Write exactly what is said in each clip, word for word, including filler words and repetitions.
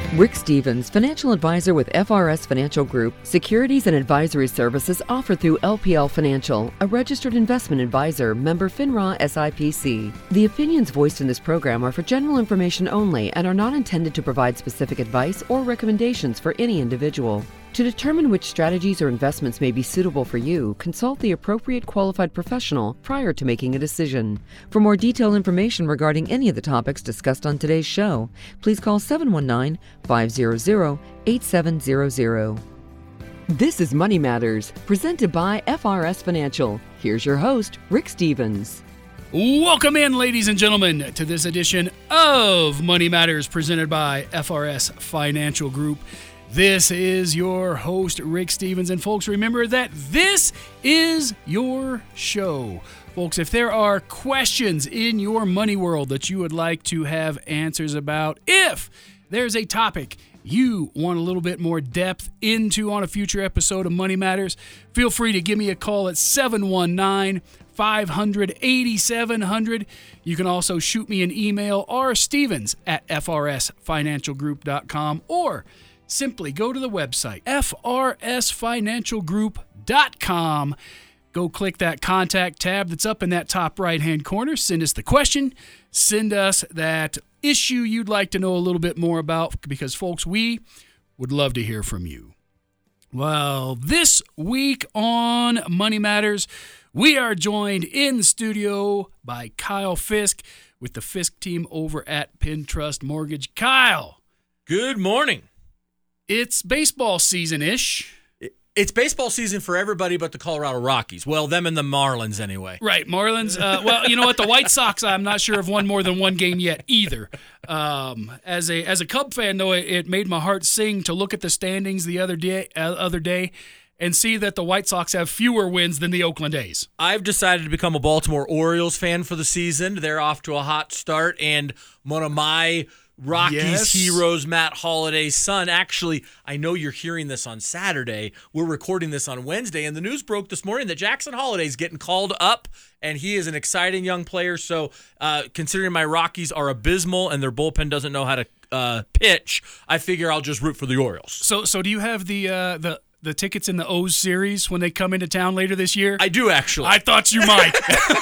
Rick Stevens, financial advisor with F R S Financial Group. Securities and advisory services offered through L P L Financial, a registered investment advisor, member FINRA S I P C. The opinions voiced in this program are for general information only and are not intended to provide specific advice or recommendations for any individual. To determine which strategies or investments may be suitable for you, consult the appropriate qualified professional prior to making a decision. For more detailed information regarding any of the topics discussed on today's show, please call seven one nine, five hundred, eight seven zero zero. This is Money Matters, presented by F R S Financial. Here's your host, Rick Stevens. Welcome in, ladies and gentlemen, to this edition of Money Matters, presented by F R S Financial Group. This is your host, Rick Stevens. And folks, remember that this is your show. Folks, if there are questions in your money world that you would like to have answers about, if there's a topic you want a little bit more depth into on a future episode of Money Matters, feel free to give me a call at seven one nine, five hundred, eighty-seven hundred. You can also shoot me an email, rstevens at f r s financial group dot com, or simply go to the website, f r s financial group dot com. Go click that contact tab that's up in that top right-hand corner. Send us the question. Send us that issue you'd like to know a little bit more about, because, folks, we would love to hear from you. Well, this week on Money Matters, we are joined in the studio by Kyle Fisk with the Fisk team over at PenTrust Mortgage. Kyle. Good morning. It's baseball season-ish. It's baseball season for everybody but the Colorado Rockies. Well, them and the Marlins anyway. Right, Marlins. Uh, well, you know what? The White Sox, I'm not sure have won more than one game yet either. Um, as a as a Cub fan, though, it, it made my heart sing to look at the standings the other day, uh, other day and see that the White Sox have fewer wins than the Oakland A's. I've decided to become a Baltimore Orioles fan for the season. They're off to a hot start, and one of my Rockies yes. heroes, Matt Holliday's son. Actually, I know you're hearing this on Saturday. We're recording this on Wednesday, and the news broke this morning that Jackson Holliday's getting called up, and he is an exciting young player. So uh, considering my Rockies are abysmal and their bullpen doesn't know how to uh, pitch, I figure I'll just root for the Orioles. So, so do you have the uh, the the tickets in the O's series when they come into town later this year? I do, actually. I thought you might.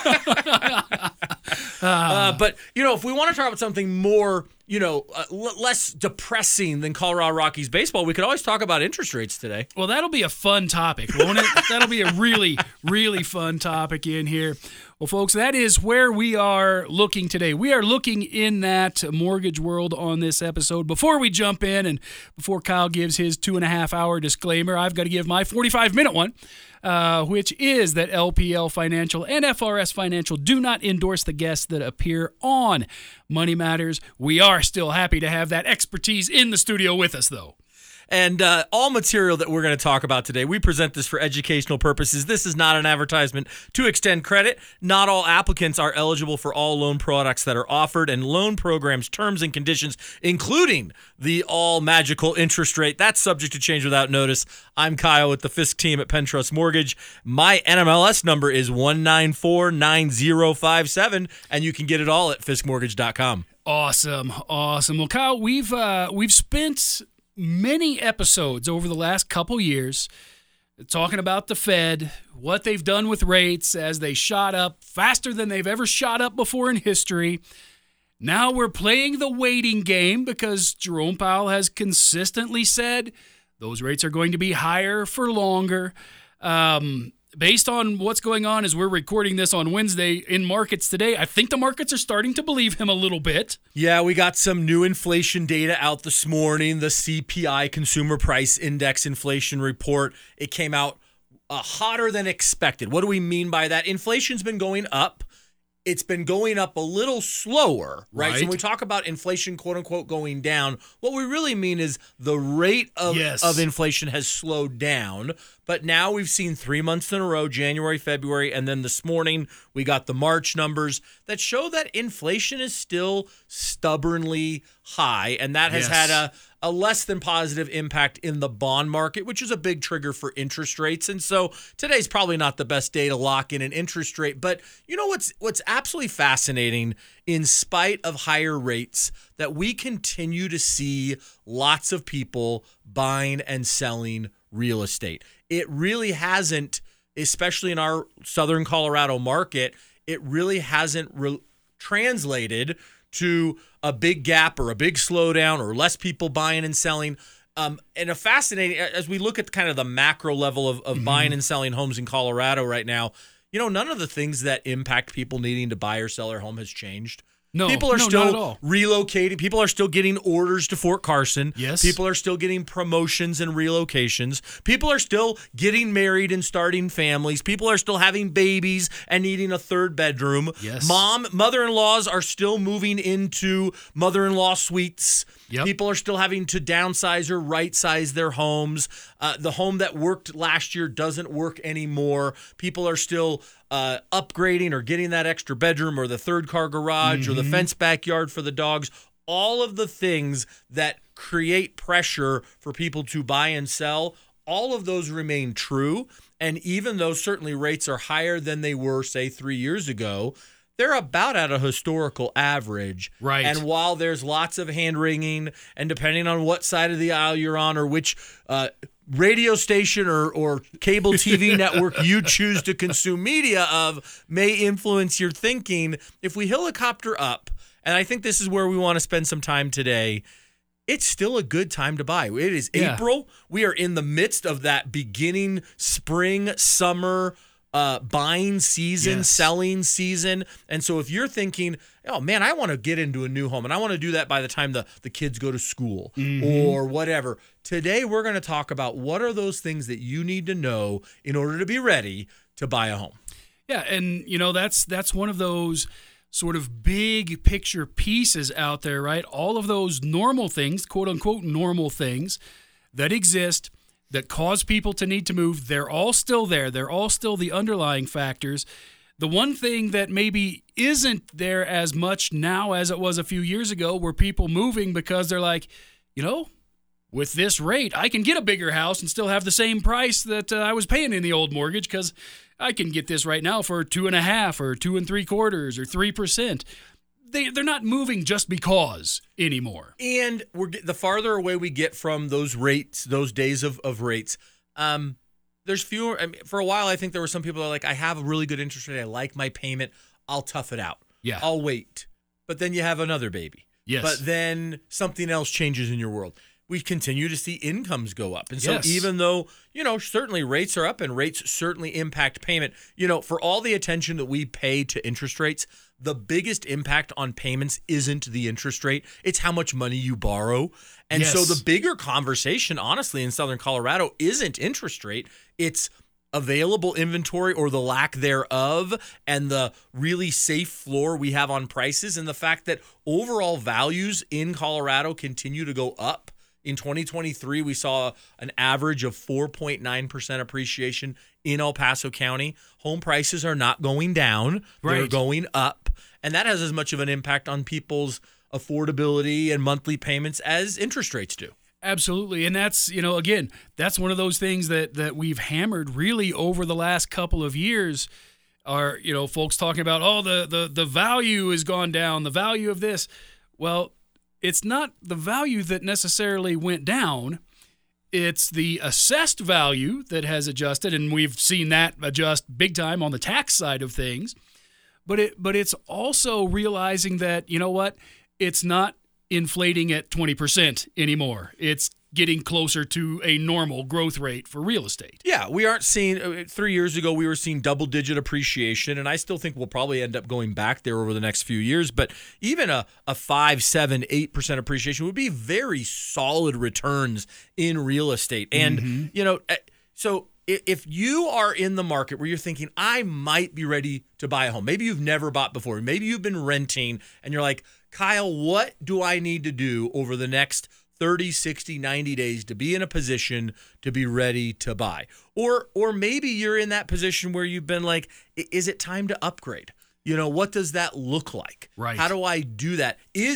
uh, but, you know, if we want to talk about something more, you know, uh, l- less depressing than Colorado Rockies baseball, we could always talk about interest rates today. Well, that'll be a fun topic, won't it? That'll be a really, really fun topic in here. Well, folks, that is where we are looking today. We are looking in that mortgage world on this episode. Before we jump in and before Kyle gives his two and a half hour disclaimer, I've got to give my forty-five minute one, uh, which is that L P L Financial and F R S Financial do not endorse the guests that appear on Money Matters. We are still happy to have that expertise in the studio with us, though. And uh, all material that we're going to talk about today, we present this for educational purposes. This is not an advertisement to extend credit. Not all applicants are eligible for all loan products that are offered, and loan programs, terms, and conditions, including the all-magical interest rate, that's subject to change without notice. I'm Kyle with the Fisk team at PenTrust Mortgage. My N M L S number is one nine four nine zero five seven, and you can get it all at fisk mortgage dot com. Awesome, awesome. Well, Kyle, we've uh, we've spent many episodes over the last couple years talking about the Fed, what they've done with rates as they shot up faster than they've ever shot up before in history. Now we're playing the waiting game because Jerome Powell has consistently said those rates are going to be higher for longer. Um, based on what's going on as we're recording this on Wednesday in markets today, I think the markets are starting to believe him a little bit. Yeah, we got some new inflation data out this morning, the C P I Consumer Price Index inflation report. It came out uh, hotter than expected. What do we mean by that? Inflation's been going up. It's been going up a little slower, right? right? So when we talk about inflation, quote unquote, going down, what we really mean is the rate of, yes. of inflation has slowed down. But now we've seen three months in a row, January, February, and then this morning we got the March numbers that show that inflation is still stubbornly high. And that has yes. had a, a less than positive impact in the bond market, which is a big trigger for interest rates. And so today's probably not the best day to lock in an interest rate. But you know what's what's absolutely fascinating, in spite of higher rates, that we continue to see lots of people buying and selling real estate. It really hasn't, especially in our Southern Colorado market, it really hasn't re- translated to a big gap or a big slowdown or less people buying and selling. Um, and a fascinating, as we look at kind of the macro level of, of mm-hmm. buying and selling homes in Colorado right now, you know, none of the things that impact people needing to buy or sell their home has changed. No, people are no, still not at all. relocating. People are still getting orders to Fort Carson. Yes. People are still getting promotions and relocations. People are still getting married and starting families. People are still having babies and needing a third bedroom. Yes. Mom, mother-in-laws are still moving into mother-in-law suites. Yep. People are still having to downsize or right-size their homes. Uh, the home that worked last year doesn't work anymore. People are still uh, upgrading or getting that extra bedroom or the third car garage mm-hmm. or the fence backyard for the dogs. All of the things that create pressure for people to buy and sell, all of those remain true. And even though certainly rates are higher than they were, say, three years ago, they're about at a historical average. Right. And while there's lots of hand-wringing, and depending on what side of the aisle you're on or which uh, radio station or, or cable T V network you choose to consume media of may influence your thinking, if we helicopter up, and I think this is where we want to spend some time today, it's still a good time to buy. It is yeah. April. We are in the midst of that beginning spring, summer Uh, buying season, yes. selling season. And so if you're thinking, oh man, I want to get into a new home and I want to do that by the time the, the kids go to school mm-hmm. or whatever. Today, we're going to talk about what are those things that you need to know in order to be ready to buy a home. Yeah. And you know, that's, that's one of those sort of big picture pieces out there, right? All of those normal things, quote unquote, normal things that exist that cause people to need to move, they're all still there. They're all still the underlying factors. The one thing that maybe isn't there as much now as it was a few years ago were people moving because they're like, you know, with this rate, I can get a bigger house and still have the same price that uh, I was paying in the old mortgage because I can get this right now for two and a half or two and three quarters or three percent. They, they're not moving just because anymore. And we're the farther away we get from those rates, those days of, of rates, um, there's fewer. I mean, for a while, I think there were some people that are like, I have a really good interest rate. I like my payment. I'll tough it out. Yeah. I'll wait. But then you have another baby. Yes. But then something else changes in your world. We continue to see incomes go up. And so yes. even though, you know, certainly rates are up and rates certainly impact payment, you know, for all the attention that we pay to interest rates, the biggest impact on payments isn't the interest rate. It's how much money you borrow. And yes. so the bigger conversation, honestly, in Southern Colorado isn't interest rate. It's available inventory or the lack thereof, and the really safe floor we have on prices, and the fact that overall values in Colorado continue to go up. In twenty twenty-three, we saw an average of four point nine percent appreciation in El Paso County. Home prices are not going down. They're Right. going up. And that has as much of an impact on people's affordability and monthly payments as interest rates do. Absolutely. And that's, you know, again, that's one of those things that, that we've hammered really over the last couple of years are, you know, folks talking about, oh, the, the, the value has gone down, the value of this. Well, it's not the value that necessarily went down. It's the assessed value that has adjusted, and we've seen that adjust big time on the tax side of things. But it, but it's also realizing that, you know what, it's not inflating at twenty percent anymore. It's getting closer to a normal growth rate for real estate. Yeah, we aren't seeing, uh, three years ago, we were seeing double-digit appreciation, and I still think we'll probably end up going back there over the next few years, but even a, a five, seven, eight percent appreciation would be very solid returns in real estate. And, Mm-hmm. you know, uh, so i- if you are in the market where you're thinking, I might be ready to buy a home, maybe you've never bought before, maybe you've been renting, and you're like, Kyle, what do I need to do over the next thirty, sixty, ninety days to be in a position to be ready to buy? Or or maybe you're in that position where you've been like, is it time to upgrade? You know, what does that look like? Right. How do I do that? Is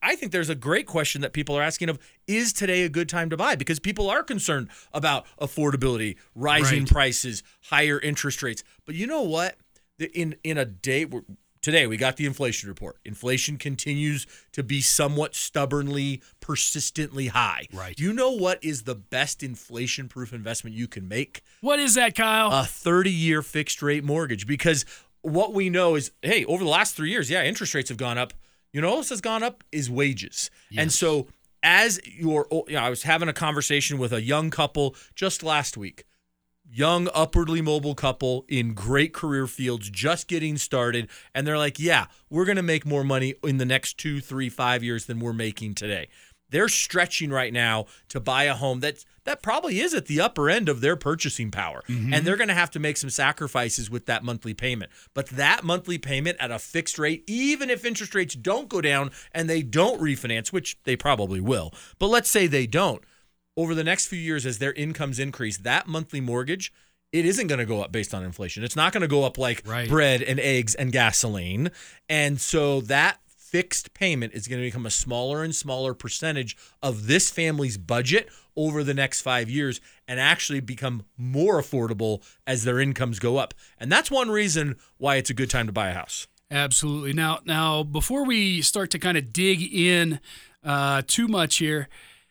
I think there's a great question that people are asking of, is today a good time to buy? Because people are concerned about affordability, rising Right. prices, higher interest rates. But you know what? In in a day, today we got the inflation report. Inflation continues to be somewhat stubbornly, persistently high. Right. You know what is the best inflation-proof investment you can make? What is that, Kyle? A thirty-year fixed-rate mortgage. Because what we know is, hey, over the last three years, yeah, interest rates have gone up. You know what else has gone up is wages. Yes. And so as you're, you know, I was having a conversation with a young couple just last week. Young, upwardly mobile couple in great career fields, just getting started. And they're like, yeah, we're going to make more money in the next two, three, five years than we're making today. They're stretching right now to buy a home that that probably is at the upper end of their purchasing power. Mm-hmm. And they're going to have to make some sacrifices with that monthly payment. But that monthly payment at a fixed rate, even if interest rates don't go down and they don't refinance, which they probably will, but let's say they don't, over the next few years as their incomes increase, that monthly mortgage, it isn't going to go up based on inflation. It's not going to go up like Right. bread and eggs and gasoline. And so that fixed payment is going to become a smaller and smaller percentage of this family's budget over the next five years and actually become more affordable as their incomes go up. And that's one reason why it's a good time to buy a house. Absolutely. Now, now before we start to kind of dig in uh, too much here,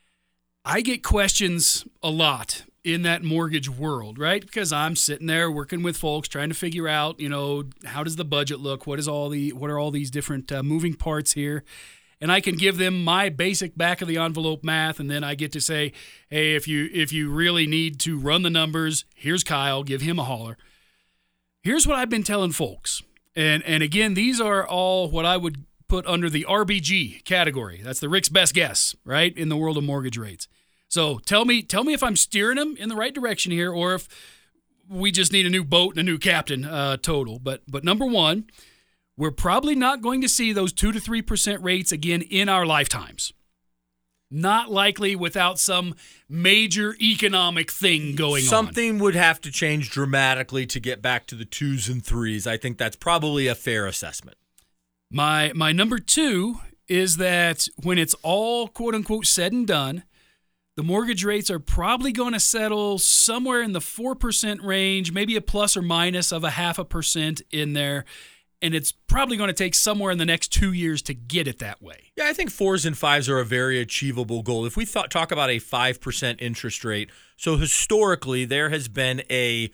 I get questions a lot in that mortgage world, right? Because I'm sitting there working with folks trying to figure out, you know, how does the budget look? What is all the what are all these different uh, moving parts here? And I can give them my basic back of the envelope math, and then I get to say, hey, if you if you really need to run the numbers, here's Kyle, give him a holler. Here's what I've been telling folks. And and again, these are all what I would put under the R B G category. That's the Rick's best guess, right, in the world of mortgage rates. So tell me, tell me if I'm steering them in the right direction here, or if we just need a new boat and a new captain uh, total. But but number one, we're probably not going to see those two to three percent rates again in our lifetimes. Not likely without some major economic thing going on. Something would have to change dramatically to get back to the twos and threes. I think that's probably a fair assessment. My my number two is that when it's all quote unquote said and done, the mortgage rates are probably going to settle somewhere in the four percent range, maybe a plus or minus of a half a percent in there. And it's probably going to take somewhere in the next two years to get it that way. Yeah, I think fours and fives are a very achievable goal. If we thought, talk about a five percent interest rate, so historically there has been a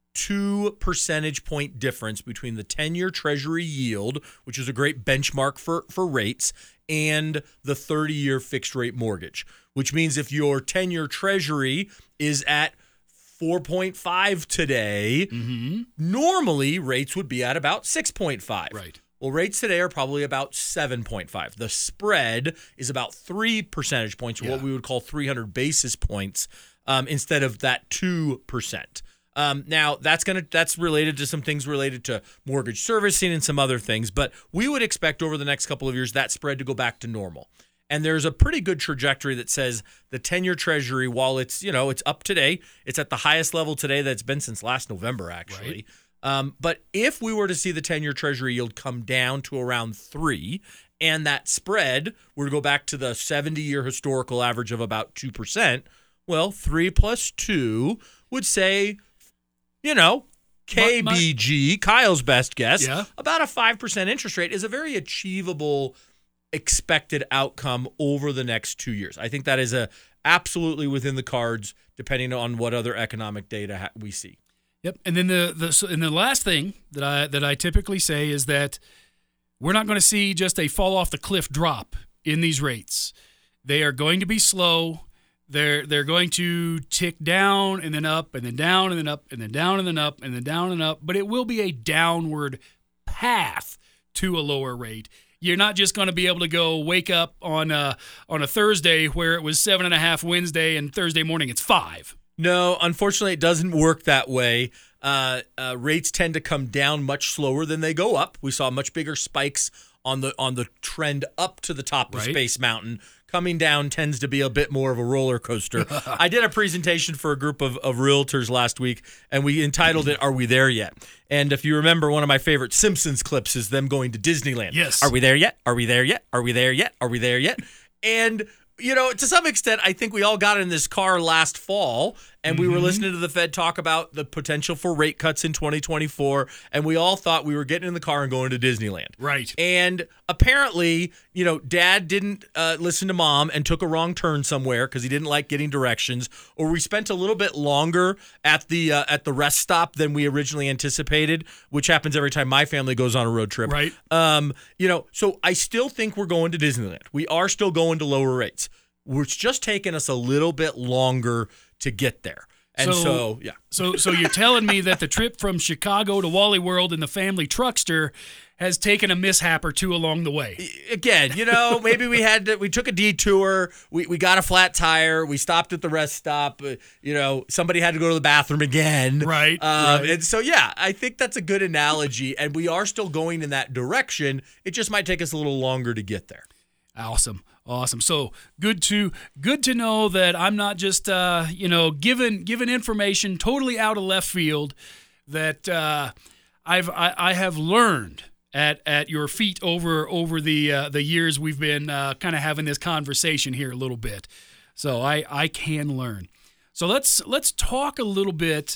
two percentage point difference between the ten-year Treasury yield, which is a great benchmark for, for rates, and the thirty-year fixed rate mortgage, which means if your ten-year Treasury is at four point five today, Mm-hmm. normally rates would be at about six point five. Right. Well, rates today are probably about seven point five. The spread is about three percentage points, or Yeah. what we would call three hundred basis points, um, instead of that two percent. Um, now, that's gonna that's related to some things related to mortgage servicing and some other things, but we would expect over the next couple of years that spread to go back to normal. And there's a pretty good trajectory that says the ten-year Treasury, while it's, you know, it's up today, it's at the highest level today that's been since last November, actually. Right. Um, but if we were to see the ten-year Treasury yield come down to around three, and that spread were to go back to the seventy-year historical average of about two percent, well, three plus two would say, you know, K B G, Kyle's best guess, Yeah. about a five percent interest rate is a very achievable expected outcome over the next two years. I think that is a absolutely within the cards, depending on what other economic data ha- we see. Yep. And then the the so, and the last thing that I that I typically say is that we're not going to see just a fall off the cliff drop in these rates. They are going to be slow. They're they're going to tick down and then up and then down and then up and then down and then up and then down and up. But it will be a downward path to a lower rate. You're not just going to be able to go wake up on a, on a Thursday where it was seven and a half Wednesday and Thursday morning it's five. No, unfortunately, it doesn't work that way. Uh, uh, rates tend to come down much slower than they go up. We saw much bigger spikes on the on the trend up to the top of Right. Space Mountain coming down tends to be a bit more of a roller coaster. I did a presentation for a group of, of realtors last week, and we entitled it, Are We There Yet? And if you remember, one of my favorite Simpsons clips is them going to Disneyland. Yes. Are we there yet? Are we there yet? Are we there yet? Are we there yet? And you know, to some extent, I think we all got in this car last fall, and we mm-hmm. were listening to the Fed talk about the potential for rate cuts in twenty twenty-four, and we all thought we were getting in the car and going to Disneyland. Right. And apparently, you know, Dad didn't uh, listen to Mom and took a wrong turn somewhere because he didn't like getting directions, or we spent a little bit longer at the uh, at the rest stop than we originally anticipated, which happens every time my family goes on a road trip. Right. Um, you know, so I still think we're going to Disneyland. We are still going to lower rates. It's just taking us a little bit longer to get there. And so, so, yeah. So so you're telling me that the trip from Chicago to Wally World in the family truckster has taken a mishap or two along the way. Again, you know, maybe we had to, we took a detour, we, we got a flat tire, we stopped at the rest stop, uh, you know, somebody had to go to the bathroom again. Right, um, right. And so, yeah, I think that's a good analogy, and we are still going in that direction. It just might take us a little longer to get there. Awesome. Awesome. So good to good to know that I'm not just uh, you know given given information totally out of left field. That uh, I've I, I have learned at at your feet over over the uh, the years we've been uh, kind of having this conversation here a little bit. So I I can learn. So let's let's talk a little bit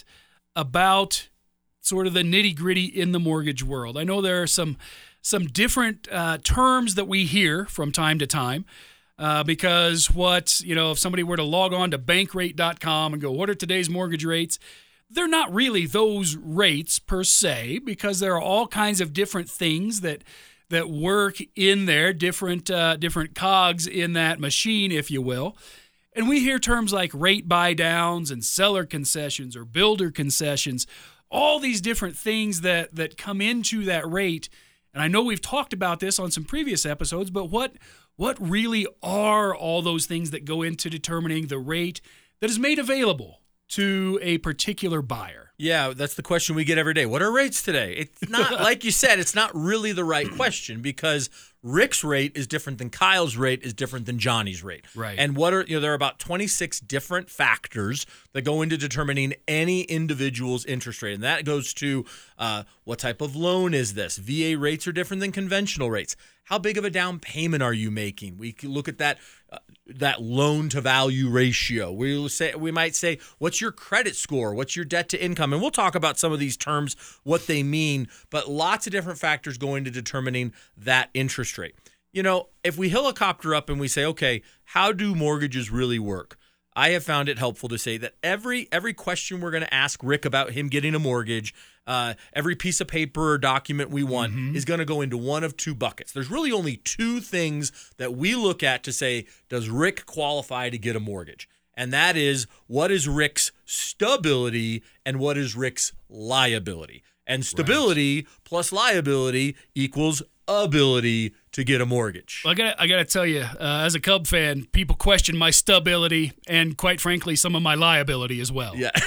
about sort of the nitty gritty in the mortgage world. I know there are some. Some different uh, terms that we hear from time to time uh, because what, you know, if somebody were to log on to bankrate dot com and go, what are today's mortgage rates? They're not really those rates per se, because there are all kinds of different things that that work in there, different uh, different cogs in that machine, if you will. And we hear terms like rate buy downs and seller concessions or builder concessions, all these different things that that come into that rate. And I know we've talked about this on some previous episodes, but what what really are all those things that go into determining the rate that is made available to a particular buyer? Yeah, that's the question we get every day. What are rates today? It's not, like you said, it's not really the right question, because Rick's rate is different than Kyle's rate is different than Johnny's rate. Right. And what are, you know, there are about twenty-six different factors that go into determining any individual's interest rate. And that goes to uh, what type of loan is this? V A rates are different than conventional rates. How big of a down payment are you making? We can look at that uh, that loan to value ratio. We say we might say, what's your credit score? What's your debt to income? And we'll talk about some of these terms, what they mean, but lots of different factors go into determining that interest rate. You know, if we helicopter up and we say, okay, how do mortgages really work? I have found it helpful to say that every every question we're going to ask Rick about him getting a mortgage, uh, every piece of paper or document we want mm-hmm. is going to go into one of two buckets. There's really only two things that we look at to say, does Rick qualify to get a mortgage? And that is, what is Rick's stability and what is Rick's liability? And stability right. plus liability equals ability to get a mortgage. Well, I got I got to tell you, uh, as a Cub fan, people question my stability and, quite frankly, some of my liability as well. Yeah.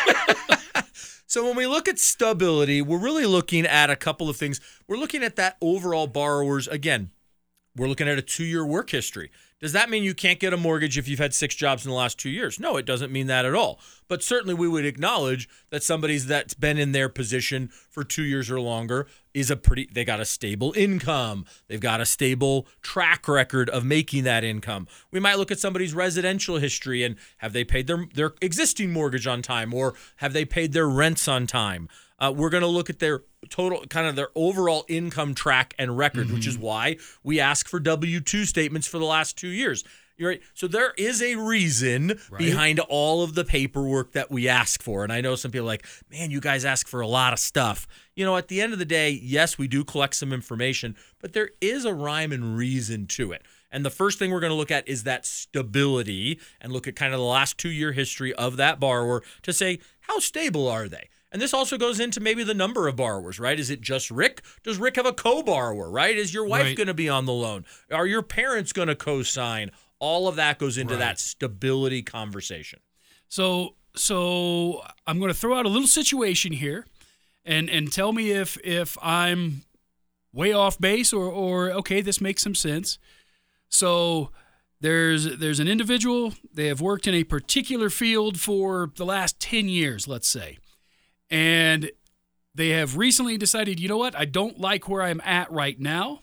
So when we look at stability, we're really looking at a couple of things. We're looking at that overall borrower's, again, we're looking at a two-year work history. Does that mean you can't get a mortgage if you've had six jobs in the last two years? No, it doesn't mean that at all. But certainly we would acknowledge that somebody that's been in their position for two years or longer is a pretty, they got a stable income. They've got a stable track record of making that income. We might look at somebody's residential history and have they paid their, their existing mortgage on time, or have they paid their rents on time? Uh, we're going to look at their total, kind of their overall income track and record, mm-hmm. which is why we ask for W two statements for the last two years. You're right. So there is a reason right. behind all of the paperwork that we ask for. And I know some people are like, man, you guys ask for a lot of stuff. You know, at the end of the day, yes, we do collect some information, but there is a rhyme and reason to it. And the first thing we're going to look at is that stability, and look at kind of the last two-year history of that borrower to say, how stable are they? And this also goes into maybe the number of borrowers, right? Is it just Rick? Does Rick have a co-borrower, right? Is your wife right. going to be on the loan? Are your parents going to co-sign? All of that goes into right. that stability conversation. So so I'm going to throw out a little situation here, and, and tell me if if I'm way off base or, or, okay, this makes some sense. So There's there's an individual, they have worked in a particular field for the last ten years, let's say. And they have recently decided, you know what, I don't like where I'm at right now.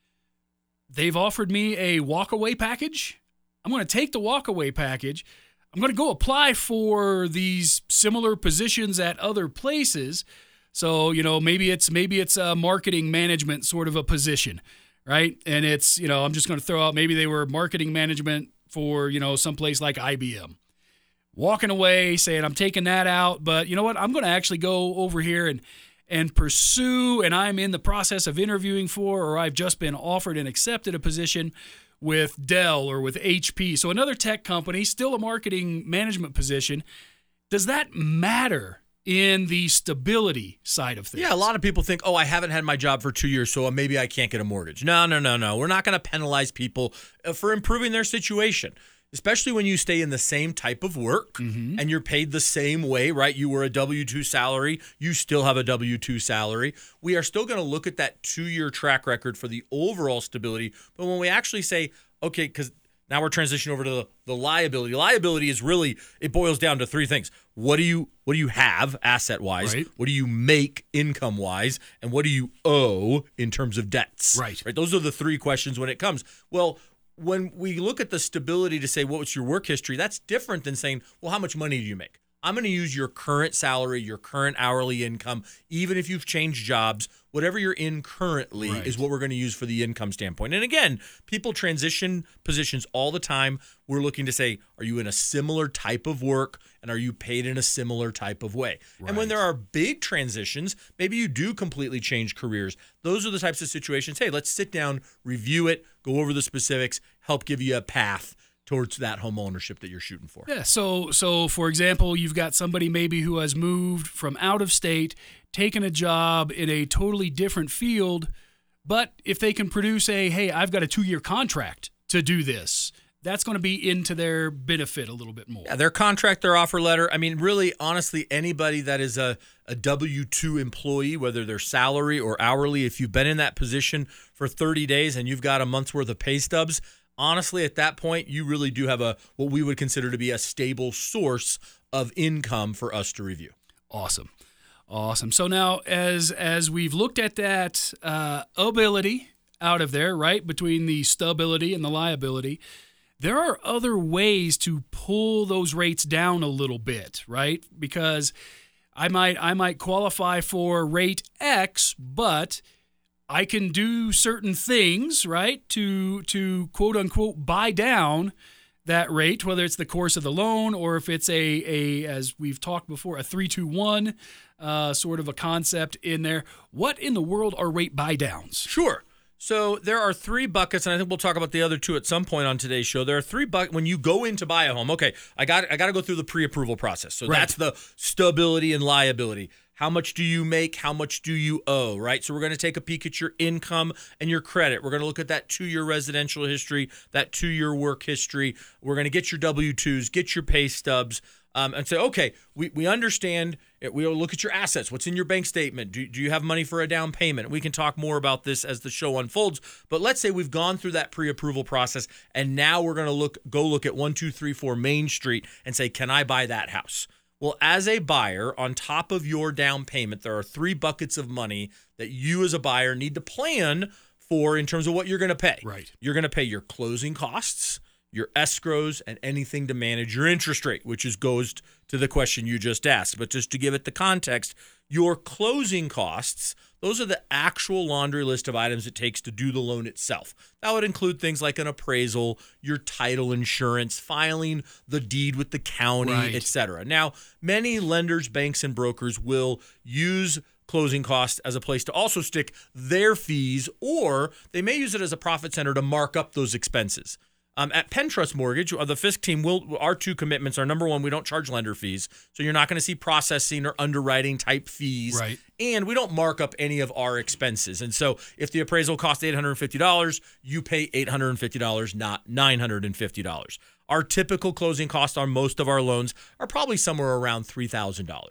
They've offered me a walkaway package. I'm going to take the walkaway package. I'm going to go apply for these similar positions at other places. So, you know, maybe it's maybe it's a marketing management sort of a position, right? And it's, you know, I'm just going to throw out, maybe they were marketing management for, you know, someplace like I B M. Walking away saying, I'm taking that out, but you know what? I'm going to actually go over here and and pursue, and I'm in the process of interviewing for, or I've just been offered and accepted a position with Dell or with H P. So another tech company, still a marketing management position. Does that matter in the stability side of things? Yeah, a lot of people think, oh, I haven't had my job for two years, so maybe I can't get a mortgage. No, no, no, no. We're not going to penalize people for improving their situation, especially when you stay in the same type of work mm-hmm. and you're paid the same way, right? You were a W two salary. You still have a W two salary. We are still going to look at that two-year track record for the overall stability. But when we actually say, okay, because now we're transitioning over to the, the liability. Liability is really, it boils down to three things. What do you what do you have asset-wise? Right. What do you make income-wise? And what do you owe in terms of debts? Right. Right. Those are the three questions when it comes. Well, when we look at the stability to say, what was your work history, that's different than saying, well, how much money do you make? I'm going to use your current salary, your current hourly income, even if you've changed jobs, whatever you're in currently right. is what we're going to use for the income standpoint. And again, people transition positions all the time. We're looking to say, are you in a similar type of work and are you paid in a similar type of way? Right. And when there are big transitions, maybe you do completely change careers. Those are the types of situations, hey, let's sit down, review it, go over the specifics, help give you a path towards that home ownership that you're shooting for. Yeah, so so for example, you've got somebody maybe who has moved from out of state, taken a job in a totally different field, but if they can produce a, hey, I've got a two-year contract to do this, that's going to be into their benefit a little bit more. Yeah, their contract, their offer letter. I mean, really, honestly, anybody that is a, a W two employee, whether they're salary or hourly, if you've been in that position for thirty days and you've got a month's worth of pay stubs, honestly, at that point, you really do have a what we would consider to be a stable source of income for us to review. Awesome. Awesome. So now as as we've looked at that uh, ability out of there, right, between the stability and the liability, there are other ways to pull those rates down a little bit, right? Because I might I might qualify for rate X, but I can do certain things, right, to to quote unquote buy down that rate, whether it's the course of the loan or if it's a a as we've talked before, a three two one uh, sort of a concept in there. What in the world are rate buy downs? Sure. So there are three buckets, and I think we'll talk about the other two at some point on today's show. There are three buckets when you go in to buy a home. Okay, I got I got to go through the pre-approval process. So right. that's the stability and liability. How much do you make? How much do you owe, right? So we're going to take a peek at your income and your credit. We're going to look at that two-year residential history, that two-year work history. We're going to get your W twos, get your pay stubs, um, and say, okay, we, we understand. We'll look at your assets. What's in your bank statement? Do, do you have money for a down payment? We can talk more about this as the show unfolds. But let's say we've gone through that pre-approval process, and now we're going to look go look at one two three four Main Street and say, can I buy that house? Well, as a buyer, on top of your down payment, there are three buckets of money that you as a buyer need to plan for in terms of what you're going to pay. Right. You're going to pay your closing costs, your escrows, and anything to manage your interest rate, which is goes to the question you just asked. But just to give it the context, your closing costs, those are the actual laundry list of items it takes to do the loan itself. That would include things like an appraisal, your title insurance, filing the deed with the county, right. et cetera. Now, many lenders, banks, and brokers will use closing costs as a place to also stick their fees, or they may use it as a profit center to mark up those expenses. Um, at Penn Trust Mortgage, the Fisk team, will our two commitments are, number one, we don't charge lender fees, so you're not going to see processing or underwriting type fees. Right. And we don't mark up any of our expenses. And so if the appraisal costs eight hundred fifty dollars, you pay eight hundred fifty dollars, not nine hundred fifty dollars. Our typical closing costs on most of our loans are probably somewhere around three thousand dollars.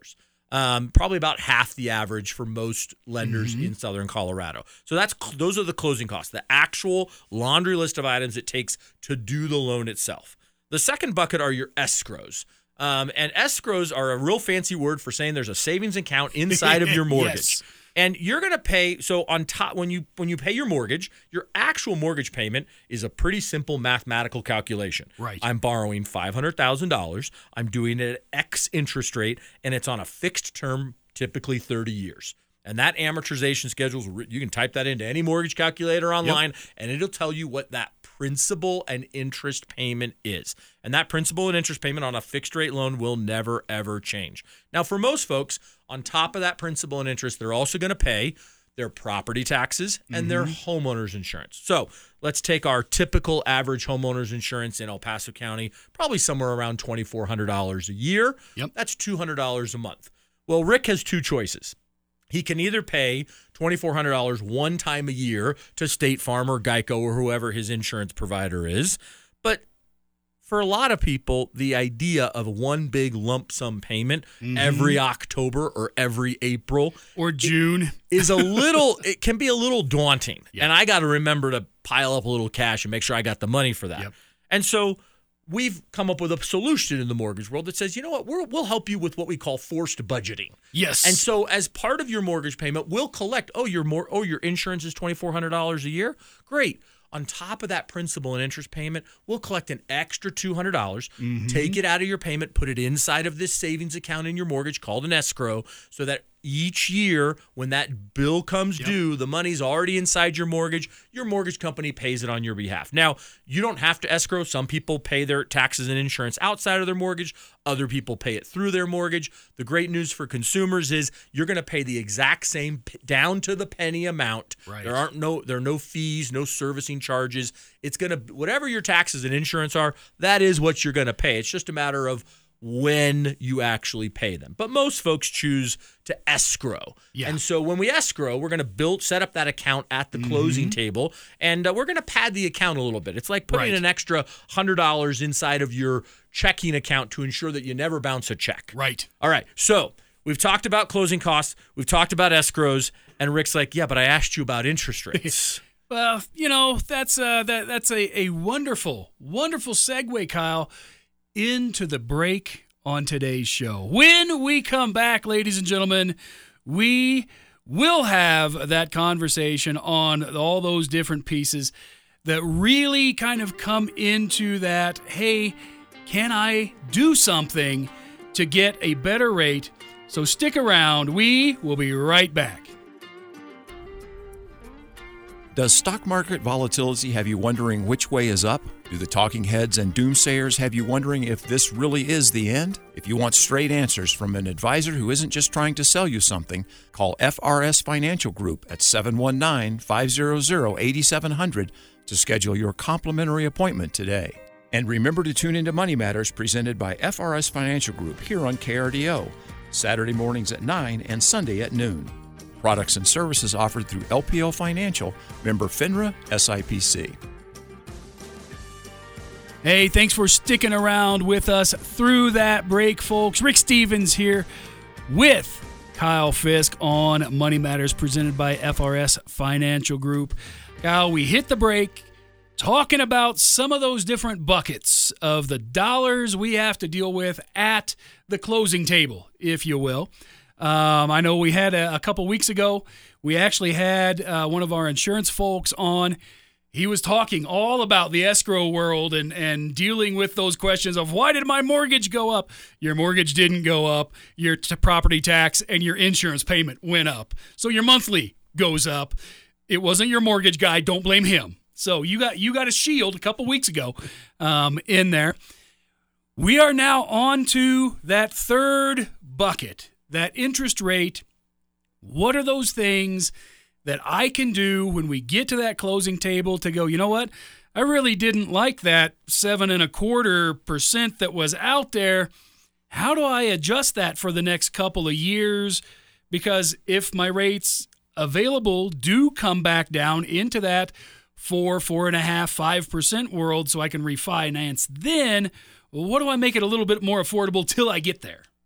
Um, probably about half the average for most lenders mm-hmm. in Southern Colorado. So that's those are the closing costs, the actual laundry list of items it takes to do the loan itself. The second bucket are your escrows. Um, and escrows are a real fancy word for saying there's a savings account inside of your mortgage. Yes. And you're going to pay, so on top, when you when you pay your mortgage, your actual mortgage payment is a pretty simple mathematical calculation. Right. I'm borrowing five hundred thousand dollars. I'm doing it at X interest rate, and it's on a fixed term, typically thirty years. And that amortization schedule, you can type that into any mortgage calculator online, yep. and it'll tell you what that principal and interest payment is. And that principal and interest payment on a fixed rate loan will never, ever change. Now, for most folks, on top of that principal and interest, they're also going to pay their property taxes and mm-hmm. their homeowner's insurance. So let's take our typical average homeowner's insurance in El Paso County, probably somewhere around twenty-four hundred dollars a year. Yep. That's two hundred dollars a month. Well, Rick has two choices. He can either pay twenty-four hundred dollars one time a year to State Farm or Geico or whoever his insurance provider is. But for a lot of people, the idea of one big lump sum payment mm-hmm. every October or every April or June is a little, it can be a little daunting. Yep. And I got to remember to pile up a little cash and make sure I got the money for that. Yep. And so we've come up with a solution in the mortgage world that says, you know what, We're, we'll help you with what we call forced budgeting. Yes. And so as part of your mortgage payment, we'll collect, oh, your more, oh, your insurance is twenty-four hundred dollars a year? Great. On top of that principal and interest payment, we'll collect an extra two hundred dollars, mm-hmm. take it out of your payment, put it inside of this savings account in your mortgage called an escrow, so that each year when that bill comes yep. due, the money's already inside your mortgage. Your mortgage company pays it on your behalf. Now, you don't have to escrow. Some people pay their taxes and insurance outside of their mortgage. Other people pay it through their mortgage. The great news for consumers is you're going to pay the exact same down to the penny amount. Right. There aren't no there are no fees, no servicing charges. It's going to whatever your taxes and insurance are, that is what you're going to pay. It's just a matter of when you actually pay them. But most folks choose to escrow. Yeah. And so when we escrow, we're going to build, set up that account at the mm-hmm. closing table, and uh, we're going to pad the account a little bit. It's like putting right. an extra one hundred dollars inside of your checking account to ensure that you never bounce a check. Right. All right. So we've talked about closing costs. We've talked about escrows. And Rick's like, yeah, but I asked you about interest rates. Well, you know, that's, uh, that, that's a, a wonderful, wonderful segue, Kyle, into the break on today's show. When we come back, ladies and gentlemen, we will have that conversation on all those different pieces that really kind of come into that, hey, can I do something to get a better rate? So stick around. We will be right back. Does stock market volatility have you wondering which way is up? Do the talking heads and doomsayers have you wondering if this really is the end? If you want straight answers from an advisor who isn't just trying to sell you something, call F R S Financial Group at seven one nine, five hundred, eight seven hundred to schedule your complimentary appointment today. And remember to tune into Money Matters presented by F R S Financial Group here on K R D O, Saturday mornings at nine and Sunday at noon. Products and services offered through L P L Financial, member FINRA, S I P C. Hey, thanks for sticking around with us through that break, folks. Rick Stevens here with Kyle Fisk on Money Matters presented by F R S Financial Group. Kyle, we hit the break talking about some of those different buckets of the dollars we have to deal with at the closing table, if you will. Um, I know we had a, a couple weeks ago, we actually had uh, one of our insurance folks on. He was talking all about the escrow world and, and dealing with those questions of why did my mortgage go up? Your mortgage didn't go up. Your t- property tax and your insurance payment went up. So your monthly goes up. It wasn't your mortgage guy. Don't blame him. So you got you got a shield a couple weeks ago um, in there. We are now on to that third bucket. That interest rate. What are those things that I can do when we get to that closing table to go, you know what? I really didn't like that seven and a quarter percent that was out there. How do I adjust that for the next couple of years? Because if my rates available do come back down into that four, four and a half, five percent world so I can refinance, then what do I make it a little bit more affordable till I get there?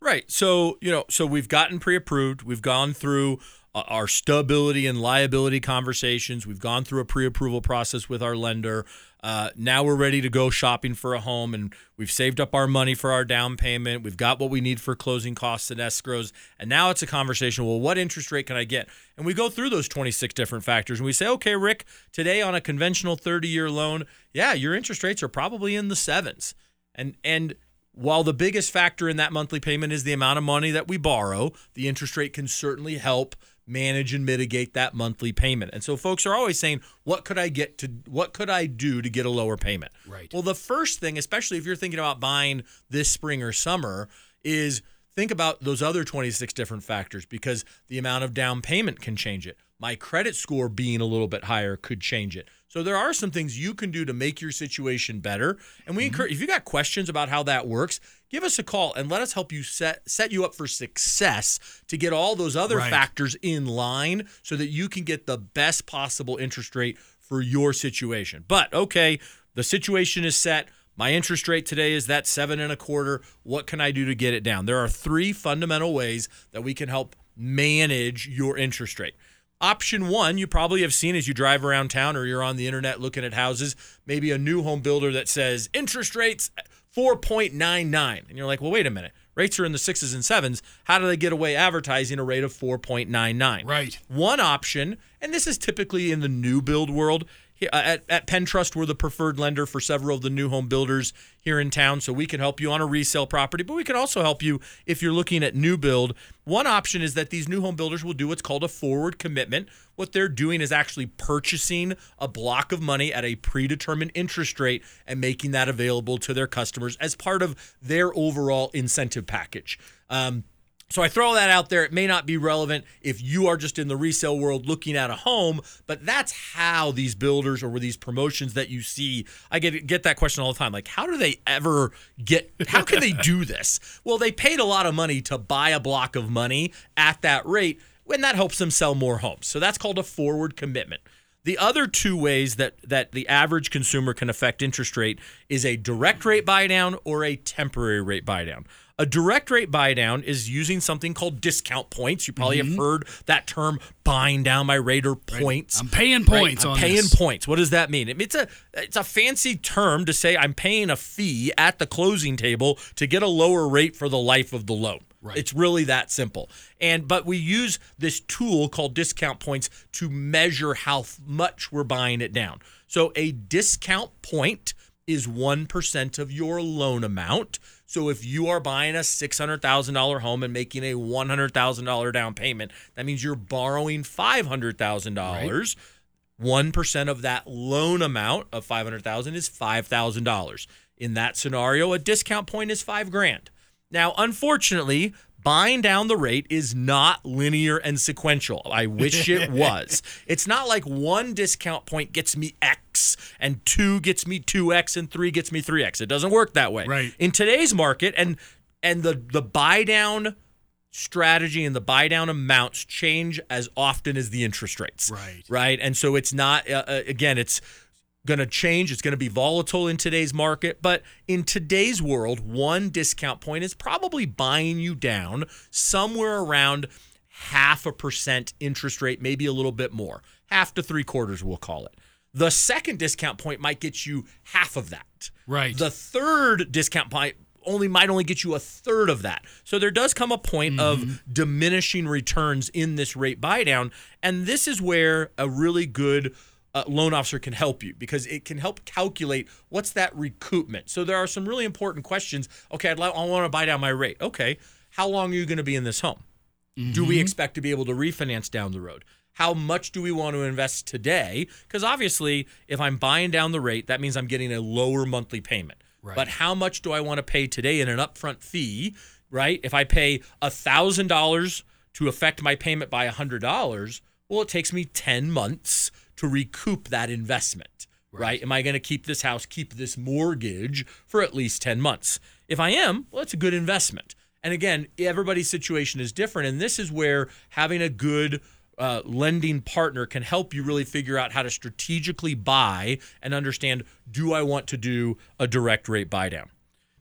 Right. So, you know, so we've gotten pre-approved. We've gone through uh, our stability and liability conversations. We've gone through a pre-approval process with our lender. Uh, now we're ready to go shopping for a home, and we've saved up our money for our down payment. We've got what we need for closing costs and escrows. And now it's a conversation, well, what interest rate can I get? And we go through those twenty-six different factors, and we say, okay, Rick, today on a conventional thirty-year loan, yeah, your interest rates are probably in the sevens. And and while the biggest factor in that monthly payment is the amount of money that we borrow, the interest rate can certainly help manage and mitigate that monthly payment. And so folks are always saying, what could I get to, what could I do to get a lower payment? Right. Well, the first thing, especially if you're thinking about buying this spring or summer, is think about those other twenty-six different factors, because the amount of down payment can change it. My credit score being a little bit higher could change it. So there are some things you can do to make your situation better. And we mm-hmm. encourage, if you got questions about how that works, give us a call and let us help you set set you up for success to get all those other right. factors in line so that you can get the best possible interest rate for your situation. But okay, the situation is set. My interest rate today is that seven and a quarter. What can I do to get it down? There are three fundamental ways that we can help manage your interest rate. Option one, you probably have seen as you drive around town or you're on the internet looking at houses, maybe a new home builder that says interest rates four point nine nine. And you're like, well, wait a minute. Rates are in the sixes and sevens. How do they get away advertising a rate of four point nine nine? Right. One option, and this is typically in the new build world. At, at Penn Trust, we're the preferred lender for several of the new home builders here in town, so we can help you on a resale property, but we can also help you if you're looking at new build. One option is that these new home builders will do what's called a forward commitment. What they're doing is actually purchasing a block of money at a predetermined interest rate and making that available to their customers as part of their overall incentive package. Um, So I throw that out there. It may not be relevant if you are just in the resale world looking at a home, but that's how these builders or these promotions that you see, I get get that question all the time. Like, how do they ever get, how can they do this? Well, they paid a lot of money to buy a block of money at that rate, and that helps them sell more homes. So that's called a forward commitment. The other two ways that, that the average consumer can affect interest rate is a direct rate buy down or a temporary rate buy down. A direct rate buy down is using something called discount points. You probably mm-hmm. have heard that term, buying down my rate or points. Right. I'm paying points right? on I'm paying this. points. What does that mean? It's a it's a fancy term to say I'm paying a fee at the closing table to get a lower rate for the life of the loan. Right. It's really that simple. And but we use this tool called discount points to measure how much we're buying it down. So a discount point is one percent of your loan amount. So if you are buying a six hundred thousand dollars home and making a one hundred thousand dollars down payment, that means you're borrowing five hundred thousand dollars. Right. one percent of that loan amount of five hundred thousand dollars is five thousand dollars. In that scenario, a discount point is five grand. Now, unfortunately, buying down the rate is not linear and sequential. I wish it was. It's not like one discount point gets me X and two gets me two X and three gets me three X. It doesn't work that way. Right. In today's market, and and the, the buy down strategy and the buy down amounts change as often as the interest rates. Right. Right. And so it's not, uh, again, it's going to change. It's going to be volatile in today's market. But in today's world, one discount point is probably buying you down somewhere around half a percent interest rate, maybe a little bit more. Half to three quarters, we'll call it. The second discount point might get you half of that. Right. The third discount point only might only get you a third of that. So there does come a point mm-hmm. of diminishing returns in this rate buy down. And this is where a really good Uh, loan officer can help you, because it can help calculate what's that recoupment. So there are some really important questions. Okay, I'd like, I want to buy down my rate. Okay, how long are you going to be in this home? Mm-hmm. Do we expect to be able to refinance down the road? How much do we want to invest today? Because obviously, if I'm buying down the rate, that means I'm getting a lower monthly payment. Right. But how much do I want to pay today in an upfront fee, right? If I pay one thousand dollars to affect my payment by one hundred dollars, well, it takes me ten months to recoup that investment, right? right? Am I going to keep this house, keep this mortgage for at least ten months? If I am, well, it's a good investment. And again, everybody's situation is different, and this is where having a good uh, lending partner can help you really figure out how to strategically buy and understand, do I want to do a direct rate buy down?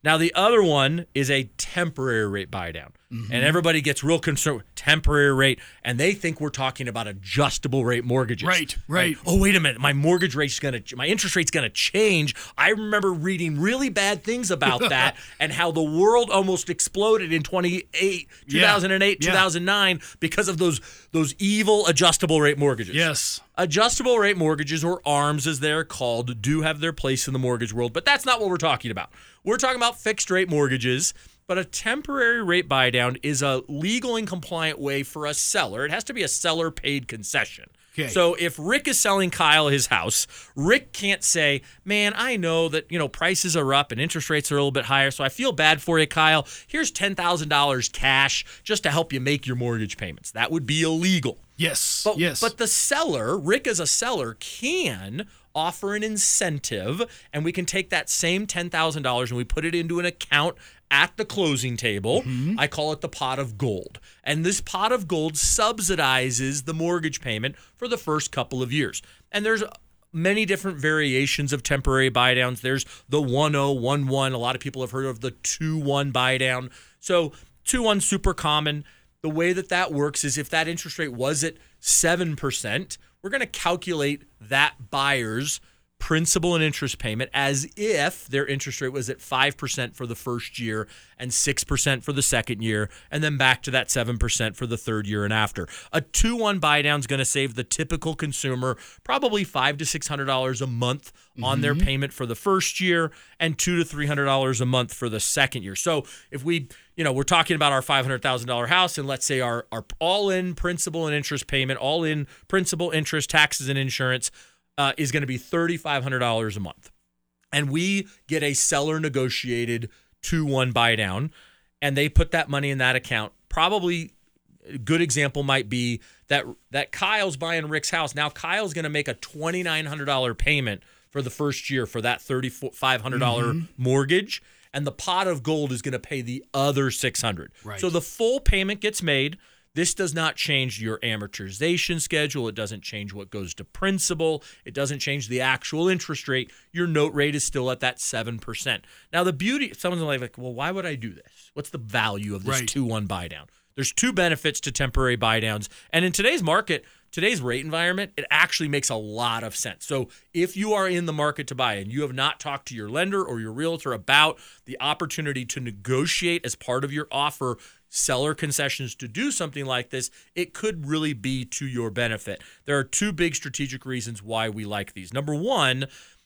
Now, the other one is a temporary rate buy down. Mm-hmm. And everybody gets real concerned, temporary rate, and they think we're talking about adjustable rate mortgages. Right, right. Like, oh, wait a minute, my mortgage rate's going to, my interest rate's going to change. I remember reading really bad things about that and how the world almost exploded in twenty-eight, two thousand eight, yeah. two thousand nine yeah. because of those those evil adjustable rate mortgages. Yes. Adjustable rate mortgages, or ARMs as they're called, do have their place in the mortgage world, but that's not what we're talking about. We're talking about fixed rate mortgages. But a temporary rate buy down is a legal and compliant way for a seller. It has to be a seller paid concession. Okay. So if Rick is selling Kyle his house, Rick can't say, man, I know that, you know, prices are up and interest rates are a little bit higher, so I feel bad for you, Kyle. Here's ten thousand dollars cash just to help you make your mortgage payments. That would be illegal. Yes, but, yes. But the seller, Rick as a seller, can offer an incentive, and we can take that same ten thousand dollars and we put it into an account at the closing table. Mm-hmm. I call it the pot of gold. And this pot of gold subsidizes the mortgage payment for the first couple of years. And there's many different variations of temporary buy downs. There's the one oh one one. A lot of people have heard of the two one buy down. So two one super common. The way that that works is if that interest rate was at seven percent, we're going to calculate that buyer's principal and interest payment as if their interest rate was at five percent for the first year and six percent for the second year, and then back to that seven percent for the third year and after. A two one buy down is going to save the typical consumer probably five hundred to six hundred dollars a month mm-hmm. on their payment for the first year and two hundred to three hundred dollars a month for the second year. So if we, you know, we're talking about our five hundred thousand dollars house, and let's say our, our all-in principal and interest payment, all-in principal, interest, taxes, and insurance Uh, is going to be three thousand five hundred dollars a month. And we get a seller negotiated two one buy down, and they put that money in that account. Probably a good example might be that that Kyle's buying Rick's house. Now Kyle's going to make a two thousand nine hundred dollars payment for the first year for that three thousand five hundred dollars mm-hmm. mortgage, and the pot of gold is going to pay the other six hundred dollars. Right. So the full payment gets made. This does not change your amortization schedule. It doesn't change what goes to principal. It doesn't change the actual interest rate. Your note rate is still at that seven percent. Now, the beauty, someone's like, well, why would I do this? What's the value of this right. two one buy down? There's two benefits to temporary buy downs. And in today's market, today's rate environment, it actually makes a lot of sense. So if you are in the market to buy and you have not talked to your lender or your realtor about the opportunity to negotiate as part of your offer seller concessions to do something like this, it could really be to your benefit. There are two big strategic reasons why we like these. Number one,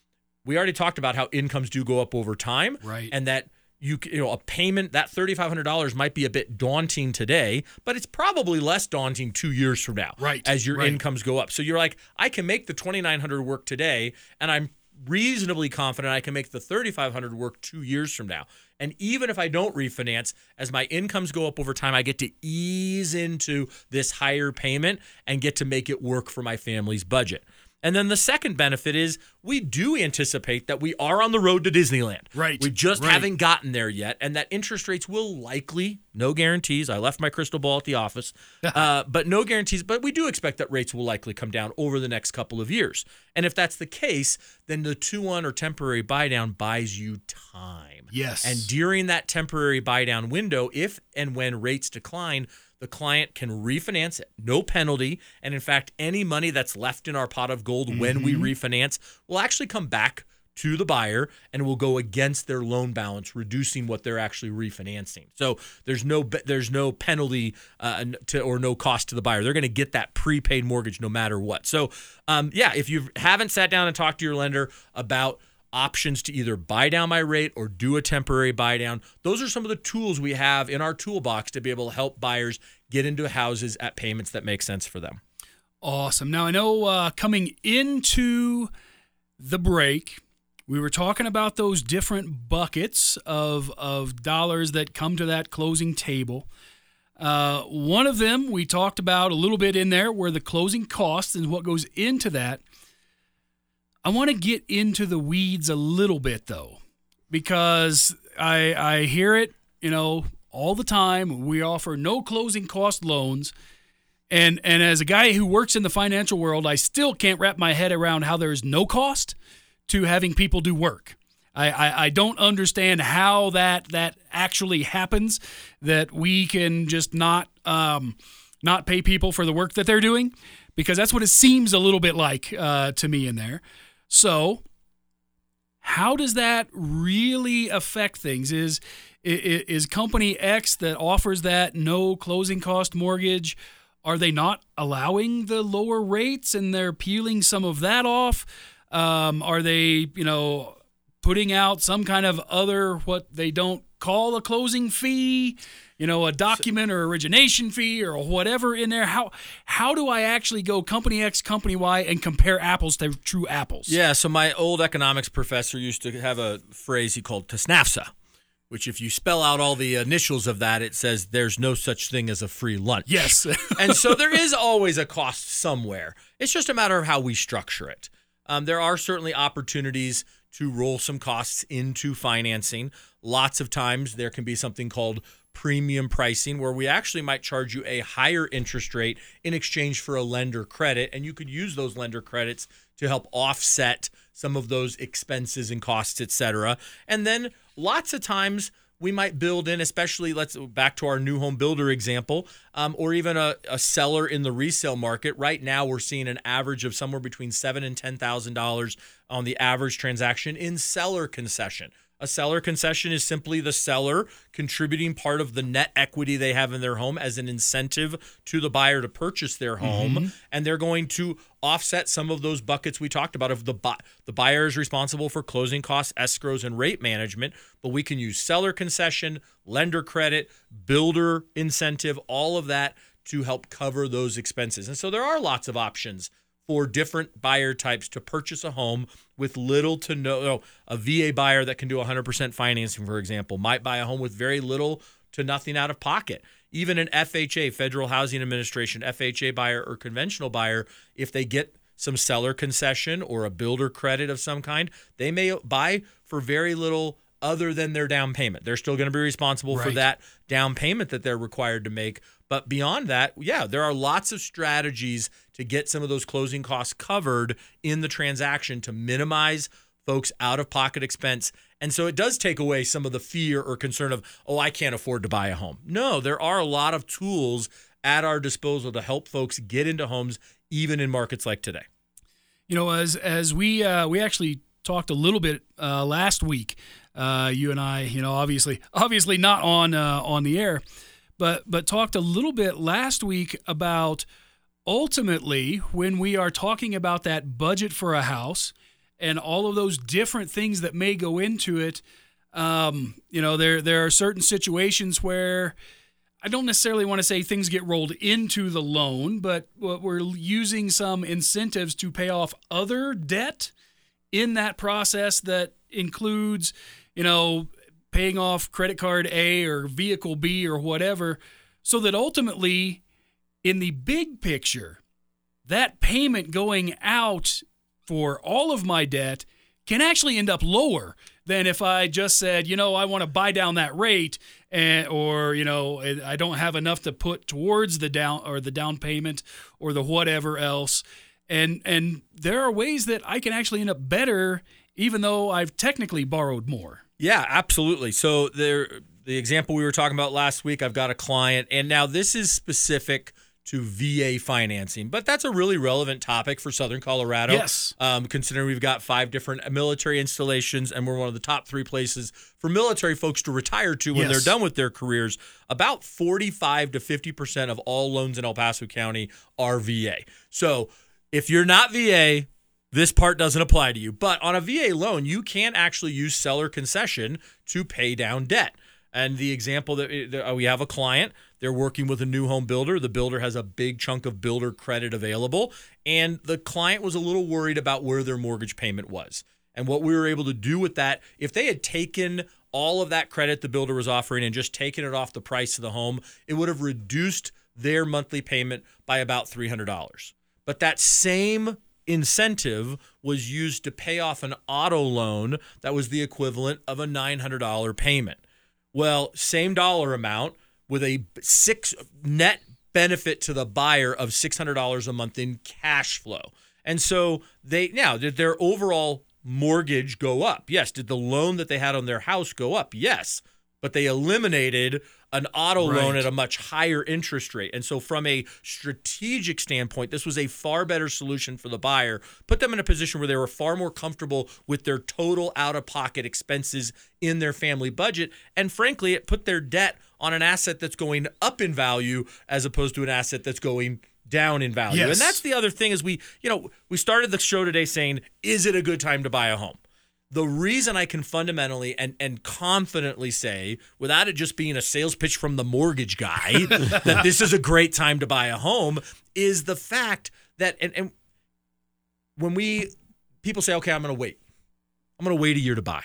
we already talked about how incomes do go up over time, right? And that you you know a payment, that three thousand five hundred dollars might be a bit daunting today, but it's probably less daunting two years from now, right? As your right. incomes go up. So you're like, I can make the twenty-nine hundred dollars work today, and I'm reasonably confident I can make the thirty-five hundred dollars work two years from now. And even if I don't refinance, as my incomes go up over time, I get to ease into this higher payment and get to make it work for my family's budget. And then the second benefit is we do anticipate that we are on the road to Disneyland. Right. We just right. haven't gotten there yet, and that interest rates will likely, no guarantees. I left my crystal ball at the office, uh, but no guarantees. But we do expect that rates will likely come down over the next couple of years. And if that's the case, then the two one or temporary buy down buys you time. Yes. And during that temporary buy down window, if and when rates decline, the client can refinance it, no penalty. And in fact, any money that's left in our pot of gold mm-hmm. when we refinance will actually come back to the buyer and will go against their loan balance, reducing what they're actually refinancing. So there's no there's no penalty uh, to, or no cost to the buyer. They're going to get that prepaid mortgage no matter what. So um, yeah, if you haven't sat down and talked to your lender about options to either buy down my rate or do a temporary buy down, those are some of the tools we have in our toolbox to be able to help buyers get into houses at payments that make sense for them. Awesome. Now, I know uh, coming into the break, we were talking about those different buckets of, of dollars that come to that closing table. Uh, one of them we talked about a little bit in there were the closing costs and what goes into that. I want to get into the weeds a little bit, though, because I I hear it, you know, all the time. We offer no closing cost loans. And and as a guy who works in the financial world, I still can't wrap my head around how there is no cost to having people do work. I, I, I don't understand how that that actually happens, that we can just not um, not pay people for the work that they're doing, because that's what it seems a little bit like uh, to me in there. So how does that really affect things? Is, is is company X that offers that no closing cost mortgage, are they not allowing the lower rates and they're peeling some of that off? Um, are they, you know, putting out some kind of other, what they don't call a closing fee, you know, a document or origination fee or whatever in there? How how do I actually go company X, company Y, and compare apples to true apples? Yeah, so my old economics professor used to have a phrase he called T S N A F S A, which if you spell out all the initials of that, it says there's no such thing as a free lunch. Yes. And so there is always a cost somewhere. It's just a matter of how we structure it. Um, there are certainly opportunities to roll some costs into financing. Lots of times there can be something called premium pricing, where we actually might charge you a higher interest rate in exchange for a lender credit, and you could use those lender credits to help offset some of those expenses and costs, et cetera. And then lots of times we might build in, especially let's back to our new home builder example, um, or even a, a seller in the resale market. Right now, we're seeing an average of somewhere between seven and ten thousand dollars on the average transaction in seller concession. A seller concession is simply the seller contributing part of the net equity they have in their home as an incentive to the buyer to purchase their home, mm-hmm. and they're going to offset some of those buckets we talked about. Of the bu- the buyer is responsible for closing costs, escrows, and rate management, but we can use seller concession, lender credit, builder incentive, all of that to help cover those expenses. And so there are lots of options for different buyer types to purchase a home with little to no, no a V A buyer that can do one hundred percent financing, for example, might buy a home with very little to nothing out of pocket. Even an F H A, Federal Housing Administration, F H A buyer or conventional buyer, if they get some seller concession or a builder credit of some kind, they may buy for very little other than their down payment. They're still going to be responsible right. for that down payment that they're required to make. But beyond that, yeah, there are lots of strategies to get some of those closing costs covered in the transaction to minimize folks' out-of-pocket expense. And so it does take away some of the fear or concern of, oh, I can't afford to buy a home. No, there are a lot of tools at our disposal to help folks get into homes, even in markets like today. You know, as as we uh, we actually talked a little bit uh, last week, uh, you and I, you know, obviously, obviously not on uh, on the air, but but talked a little bit last week about ultimately when we are talking about that budget for a house and all of those different things that may go into it. Um, you know, there there are certain situations where I don't necessarily want to say things get rolled into the loan, but we're using some incentives to pay off other debt in that process that includes, you know, paying off credit card A or vehicle B or whatever, so that ultimately, in the big picture, that payment going out for all of my debt can actually end up lower than if I just said, you know, I want to buy down that rate, and or, you know, I don't have enough to put towards the down or the down payment or the whatever else. And and there are ways that I can actually end up better, even though I've technically borrowed more. Yeah, absolutely. So there, the example we were talking about last week, I've got a client, and now this is specific to V A financing, but that's a really relevant topic for Southern Colorado. Yes. Um, considering we've got five different military installations, and we're one of the top three places for military folks to retire to when yes. they're done with their careers. About forty-five to fifty percent of all loans in El Paso County are V A. So if you're not V A, this part doesn't apply to you. But on a V A loan, you can actually use seller concession to pay down debt. And the example that we have a client, they're working with a new home builder. The builder has a big chunk of builder credit available, and the client was a little worried about where their mortgage payment was. And what we were able to do with that, if they had taken all of that credit the builder was offering and just taken it off the price of the home, it would have reduced their monthly payment by about three hundred dollars. But that same incentive was used to pay off an auto loan that was the equivalent of a nine hundred dollars payment. Well, same dollar amount with a six net benefit to the buyer of six hundred dollars a month in cash flow. And so they now their overall mortgage go up? Yes. Did the loan that they had on their house go up? Yes. But they eliminated an auto Right. loan at a much higher interest rate. And so from a strategic standpoint, this was a far better solution for the buyer, put them in a position where they were far more comfortable with their total out-of-pocket expenses in their family budget. And frankly, it put their debt on an asset that's going up in value as opposed to an asset that's going down in value. Yes. And that's the other thing is we, you know, we started the show today saying, is it a good time to buy a home? The reason I can fundamentally and, and confidently say, without it just being a sales pitch from the mortgage guy, that this is a great time to buy a home, is the fact that, and, and when we, people say, okay, I'm going to wait. I'm going to wait a year to buy.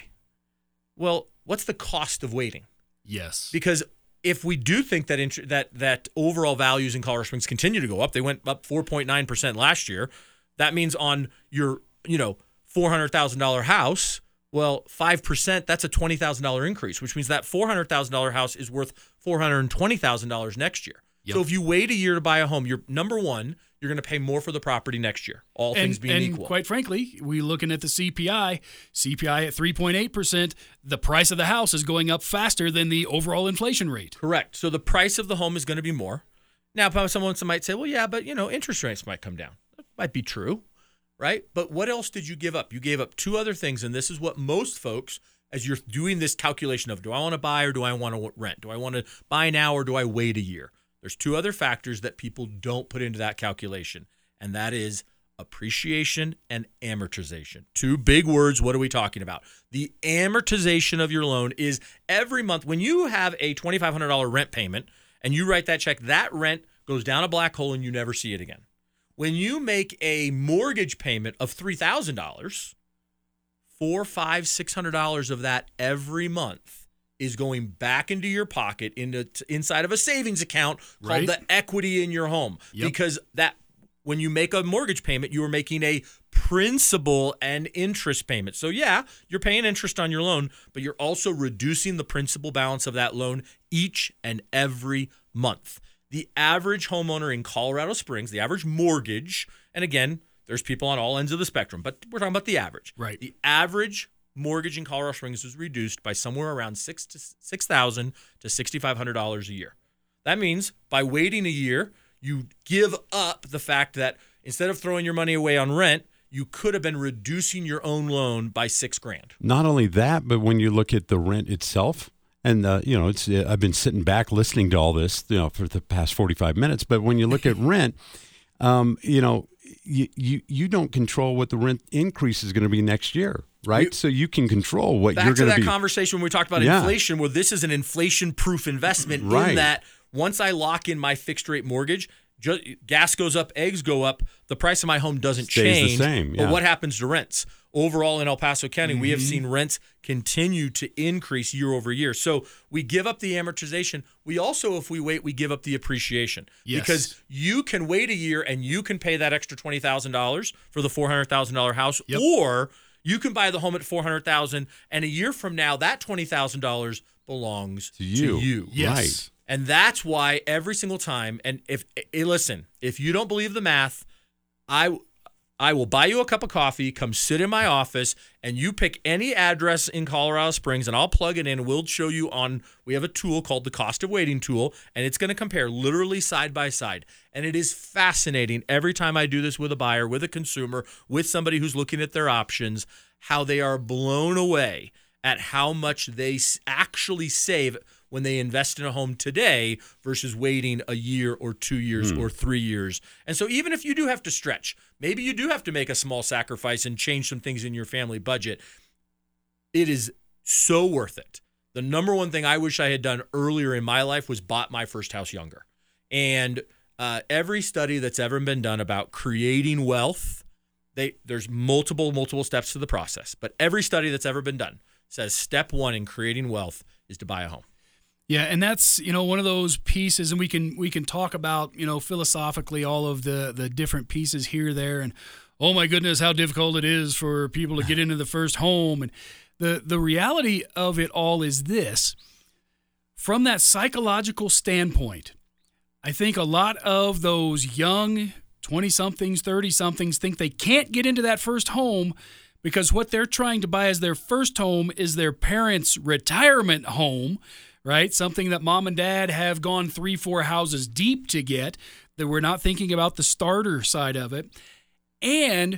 Well, what's the cost of waiting? Yes. Because if we do think that int- that that overall values in Colorado Springs continue to go up, they went up four point nine percent last year. That means on your, you know, four hundred thousand dollars house, well, five percent, that's a twenty thousand dollars increase, which means that four hundred thousand dollars house is worth four hundred twenty thousand dollars next year. Yep. So if you wait a year to buy a home, you're number one, you're going to pay more for the property next year, all and, things being and equal. quite frankly, we looking at the C P I, C P I at three point eight percent, the price of the house is going up faster than the overall inflation rate. Correct. So the price of the home is going to be more. Now, someone might say, well, yeah, but, you know, interest rates might come down. That might be true, right? But what else did you give up? You gave up two other things, and this is what most folks, as you're doing this calculation of, do I want to buy or do I want to rent? Do I want to buy now or do I wait a year? There's two other factors that people don't put into that calculation, and that is appreciation and amortization. Two big words. What are we talking about? The amortization of your loan is every month. When you have a twenty-five hundred dollars rent payment and you write that check, that rent goes down a black hole and you never see it again. When you make a mortgage payment of three thousand dollars, four, five, six hundred dollars of that every month is going back into your pocket, into inside of a savings account Right. called the equity in your home. Yep. Because that when you make a mortgage payment, you are making a principal and interest payment. So yeah, you're paying interest on your loan, but you're also reducing the principal balance of that loan each and every month. The average homeowner in Colorado Springs, the average mortgage, and again, there's people on all ends of the spectrum, but we're talking about the average. Right. The average mortgage in Colorado Springs is reduced by somewhere around six to six thousand to sixty five hundred dollars a year. That means by waiting a year, you give up the fact that instead of throwing your money away on rent, you could have been reducing your own loan by six grand. Not only that, but when you look at the rent itself, and uh, you know, it's uh, I've been sitting back listening to all this, you know, for the past forty-five minutes. But when you look at rent, um, you know, you, you you don't control what the rent increase is going to be next year, right? You, so you can control what back you're to going that be. conversation when we talked about Yeah. inflation, where this is an inflation-proof investment Right. in that once I lock in my fixed-rate mortgage, ju- gas goes up, eggs go up, the price of my home doesn't Stays the change. same, yeah. But what happens to rents? Overall in El Paso County, we have Mm-hmm. seen rents continue to increase year over year. So we give up the amortization. We also, if we wait, we give up the appreciation. Yes. Because you can wait a year and you can pay that extra twenty thousand dollars for the four hundred thousand dollars house, Yep. or you can buy the home at four hundred thousand dollars, and a year from now, that twenty thousand dollars belongs To you. To you. Yes. Right. And that's why every single time, and if eh, listen, if you don't believe the math, I I will buy you a cup of coffee, come sit in my office, and you pick any address in Colorado Springs, and I'll plug it in, and we'll show you on, we have a tool called the cost of waiting tool, and it's going to compare literally side by side. And it is fascinating every time I do this with a buyer, with a consumer, with somebody who's looking at their options, how they are blown away at how much they s- actually save when they invest in a home today versus waiting a year or two years or three years. And so even if you do have to stretch, maybe you do have to make a small sacrifice and change some things in your family budget, it is so worth it. The number one thing I wish I had done earlier in my life was bought my first house younger. And uh, every study that's ever been done about creating wealth, they there's multiple, multiple steps to the process. But every study that's ever been done says step one in creating wealth is to buy a home. Yeah, and that's, you know, one of those pieces, and we can we can talk about, you know, philosophically all of the the different pieces here, there, and oh my goodness, how difficult it is for people to get into the first home. And the the reality of it all is this: from that psychological standpoint, I think a lot of those young twenty-somethings, thirty-somethings think they can't get into that first home because what they're trying to buy as their first home is their parents' retirement home, right? Something that mom and dad have gone three, four houses deep to get, that we're not thinking about the starter side of it. And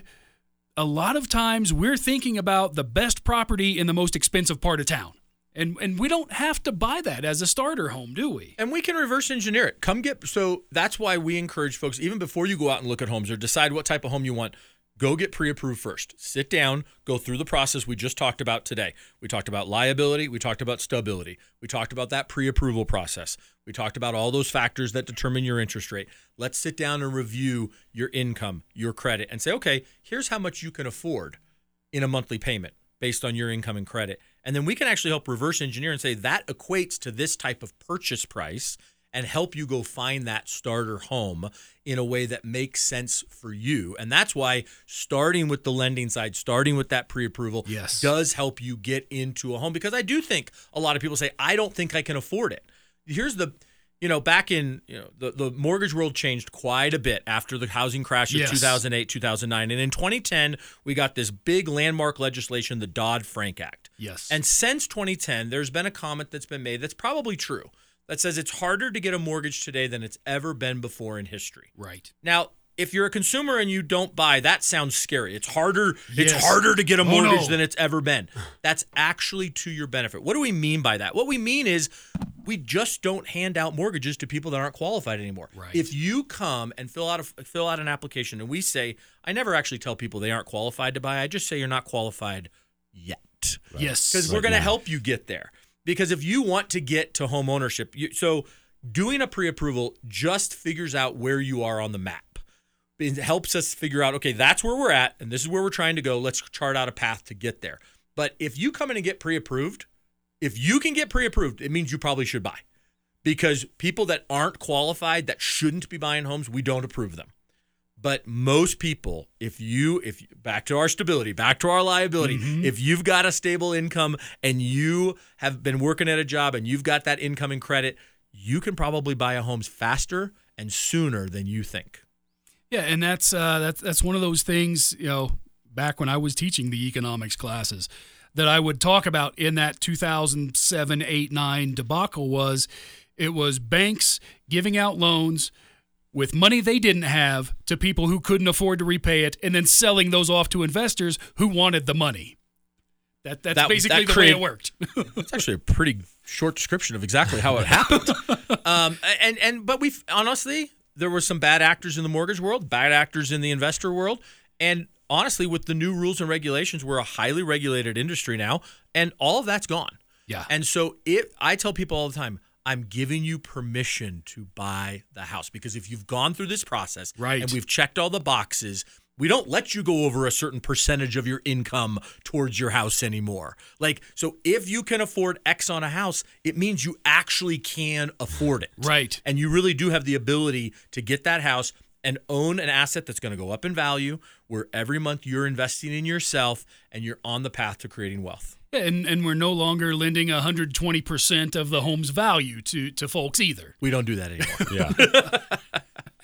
a lot of times we're thinking about the best property in the most expensive part of town. And and we don't have to buy that as a starter home, do we? And we can reverse engineer it. Come get, so that's why we encourage folks, even before you go out and look at homes or decide what type of home you want, go get pre-approved first. Sit down, go through the process we just talked about today. We talked about liability. We talked about stability. We talked about that pre-approval process. We talked about all those factors that determine your interest rate. Let's sit down and review your income, your credit, and say, okay, here's how much you can afford in a monthly payment based on your income and credit. And then we can actually help reverse engineer and say that equates to this type of purchase price and help you go find that starter home in a way that makes sense for you. And that's why starting with the lending side, starting with that pre-approval Yes. does help you get into a home. Because I do think a lot of people say, I don't think I can afford it. Here's the, you know, back in, you know, the, the mortgage world changed quite a bit after the housing crash of Yes. two thousand eight, two thousand nine. And in twenty ten, we got this big landmark legislation, the Dodd-Frank Act. Yes. And since twenty ten, there's been a comment that's been made that's probably true, that says it's harder to get a mortgage today than it's ever been before in history. Right. Now, if you're a consumer and you don't buy, that sounds scary. It's harder, Yes. it's harder to get a Oh, mortgage no. than it's ever been. That's actually to your benefit. What do we mean by that? What we mean is we just don't hand out mortgages to people that aren't qualified anymore. Right. If you come and fill out a, fill out an application and we say, I never actually tell people they aren't qualified to buy. I just say you're not qualified yet. Yes. Because Right we're going to now. help you get there. Because if you want to get to home ownership, you, so doing a pre-approval just figures out where you are on the map. It helps us figure out, okay, that's where we're at, and this is where we're trying to go. Let's chart out a path to get there. But if you come in and get pre-approved, if you can get pre-approved, it means you probably should buy. Because people that aren't qualified, that shouldn't be buying homes, we don't approve them. But most people, if you, if back to our stability, back to our liability, Mm-hmm. if you've got a stable income and you have been working at a job and you've got that income and credit, you can probably buy a homes faster and sooner than you think. Yeah, and that's uh, that's that's one of those things, you know, back when I was teaching the economics classes, that I would talk about in that two thousand seven, eight, nine debacle was it was banks giving out loans with money they didn't have to people who couldn't afford to repay it, and then selling those off to investors who wanted the money. That that's That- basically that the create- way it worked. It's actually a pretty short description of exactly how it happened. um, and and but we honestly, there were some bad actors in the mortgage world, bad actors in the investor world, and honestly, with the new rules and regulations, we're a highly regulated industry now, and all of that's gone. Yeah. And so it, I tell people all the time, I'm giving you permission to buy the house, because if you've gone through this process Right. and we've checked all the boxes, we don't let you go over a certain percentage of your income towards your house anymore. Like, so if you can afford X on a house, it means you actually can afford it. Right. And you really do have the ability to get that house and own an asset that's going to go up in value, where every month you're investing in yourself and you're on the path to creating wealth. And and we're no longer lending one hundred twenty percent of the home's value to, to folks either. We don't do that anymore. Yeah.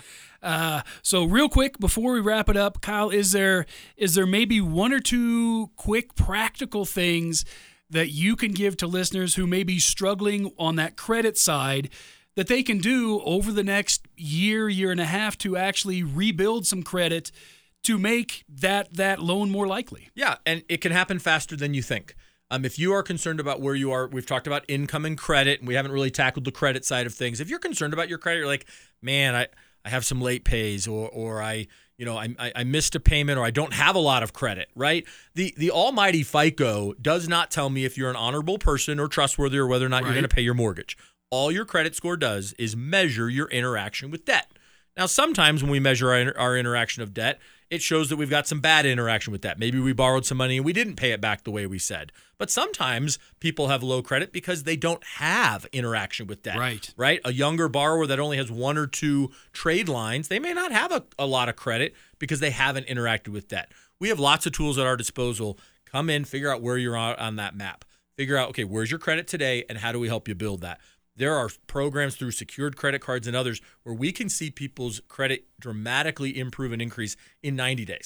Uh, so real quick before we wrap it up, Kyle, is there is there maybe one or two quick practical things that you can give to listeners who may be struggling on that credit side that they can do over the next year, year and a half to actually rebuild some credit to make that that loan more likely? Yeah, and it can happen faster than you think. Um, if you are concerned about where you are, we've talked about income and credit, and we haven't really tackled the credit side of things. If you're concerned about your credit, you're like, man, I, I have some late pays, or or I, you know, I, I missed a payment, or I don't have a lot of credit, right? The the almighty FICO does not tell me if you're an honorable person or trustworthy, or whether or not Right. you're going to pay your mortgage. All your credit score does is measure your interaction with debt. Now, sometimes when we measure our, our interaction of debt, it shows that we've got some bad interaction with that. Maybe we borrowed some money and we didn't pay it back the way we said. But sometimes people have low credit because they don't have interaction with debt. Right. Right? A younger borrower that only has one or two trade lines, they may not have a, a lot of credit because they haven't interacted with debt. We have lots of tools at our disposal. Come in, figure out where you're on, on that map. Figure out, okay, where's your credit today and how do we help you build that? There are programs through secured credit cards and others where we can see people's credit dramatically improve and increase in ninety days.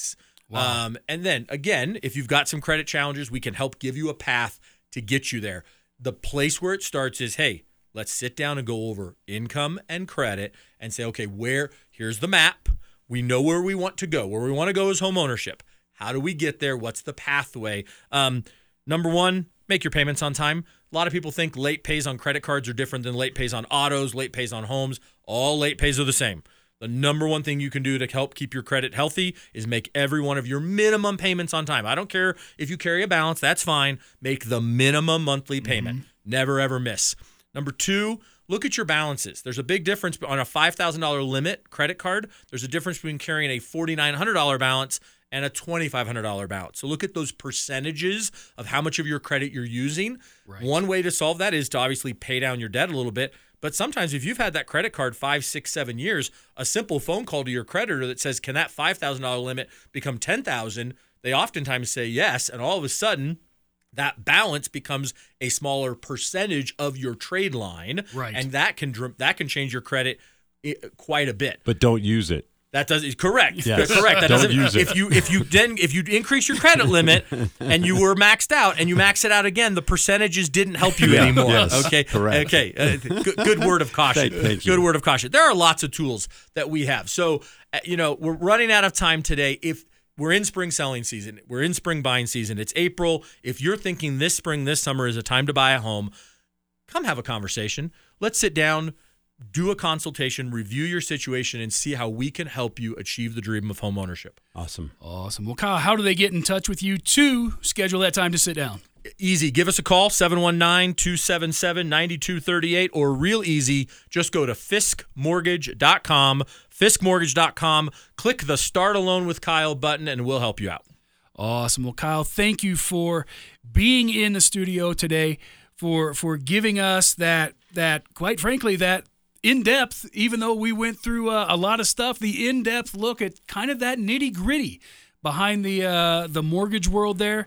Wow. Um, and then again, if you've got some credit challenges, we can help give you a path to get you there. The place where it starts is, hey, let's sit down and go over income and credit and say, okay, where, here's the map. We know where we want to go. Where we want to go is home ownership. How do we get there? What's the pathway? Um, number one, make your payments on time. A lot of people think late pays on credit cards are different than late pays on autos, late pays on homes. All late pays are the same. The number one thing you can do to help keep your credit healthy is make every one of your minimum payments on time. I don't care if you carry a balance, that's fine. Make the minimum monthly payment. Mm-hmm. Never, ever miss. Number two, look at your balances. There's a big difference on a five thousand dollars limit credit card. There's a difference between carrying a four thousand nine hundred dollars balance and a twenty-five hundred dollars balance. So look at those percentages of how much of your credit you're using. Right. One way to solve that is to obviously pay down your debt a little bit. But sometimes if you've had that credit card five, six, seven years, a simple phone call to your creditor that says, can that five thousand dollars limit become ten thousand dollars? They oftentimes say yes, and all of a sudden, that balance becomes a smaller percentage of your trade line, right? And that can that can change your credit quite a bit. But don't use it. That does correct. Yes. Correct. That Don't doesn't. use it. If you if you then if you increase your credit limit and you were maxed out and you max it out again, the percentages didn't help you Yeah, anymore. yes, okay. correct. Okay. Uh, good, good word of caution. Thank- thank good you. word of caution. There are lots of tools that we have. So uh, you know we're running out of time today. If we're in spring selling season, we're in spring buying season. It's April. If you're thinking this spring, this summer is a time to buy a home, come have a conversation. Let's sit down. Do a consultation, review your situation, and see how we can help you achieve the dream of home ownership. Awesome. Awesome. Well, Kyle, how do they get in touch with you to schedule that time to sit down? Easy. Give us a call, seven one nine, two seven seven, nine two three eight, or real easy, just go to fisk mortgage dot com, fisk mortgage dot com, click the Start a Loan with Kyle button, and we'll help you out. Awesome. Well, Kyle, thank you for being in the studio today, for for giving us that, that quite frankly, that in-depth, even though we went through uh, a lot of stuff, the in-depth look at kind of that nitty-gritty behind the uh, the mortgage world there.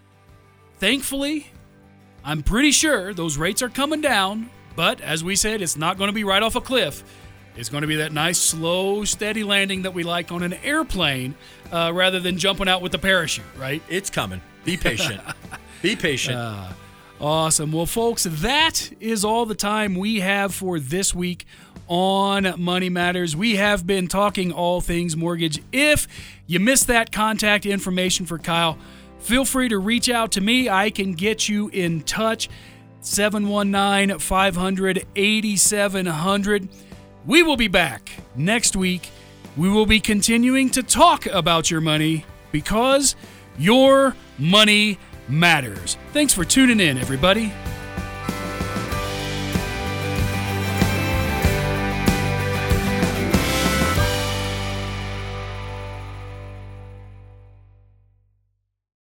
Thankfully, I'm pretty sure those rates are coming down, but as we said, it's not going to be right off a cliff. It's going to be that nice, slow, steady landing that we like on an airplane uh, rather than jumping out with the parachute, right? It's coming. Be patient. Be patient. Uh, Awesome. Well, folks, that is all the time we have for this week on Money Matters. We have been talking all things mortgage. If you missed that contact information for Kyle, feel free to reach out to me. I can get you in touch. seven one nine, five hundred, eighty-seven hundred. We will be back next week. We will be continuing to talk about your money because your money matters. Thanks for tuning in, everybody.